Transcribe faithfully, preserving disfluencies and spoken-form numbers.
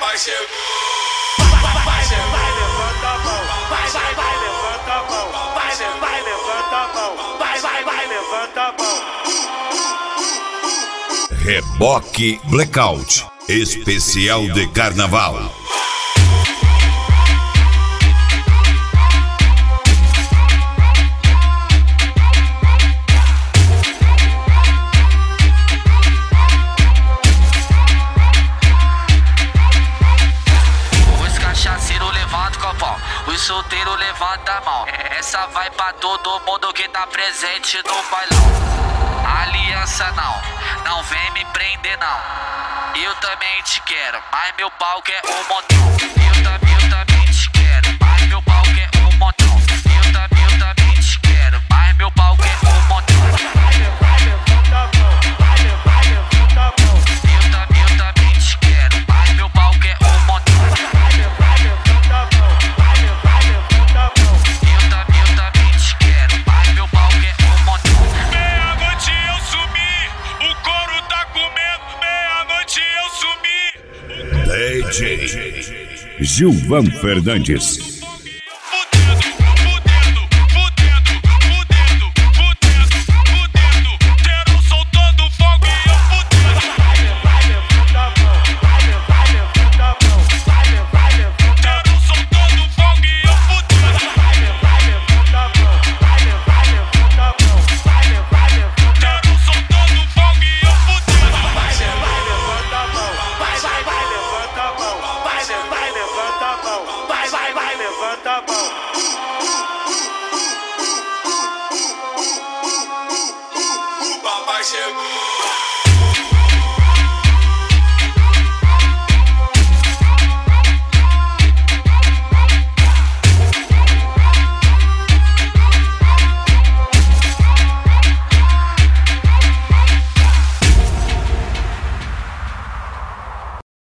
papai chegou. Vai, vai, levanta a mão. Vai, vai, vai, levanta a mão. Vai, vai, levanta a mão. Vai, vai, vai, levanta a mão. Reboque Blackout, especial de carnaval. Os solteiros levanta a mão. Essa vai pra todo mundo que tá presente no bailão. Aliança não, não vem me prender não. Eu também te quero, mas meu pau quer um montão. Eu, tam, eu também te quero, mas meu pau quer um montão. Eu, tam, eu também te quero, mas meu pau quer um montão. Vai, levanta a mão. Vai, vai, levanta a mão. Eu, tam, eu também te quero, mas meu pau quer um montão. Vai, vai, levanta a mão. D J Gilvan Fernandes. Vai, vai, vai, levanta a mão.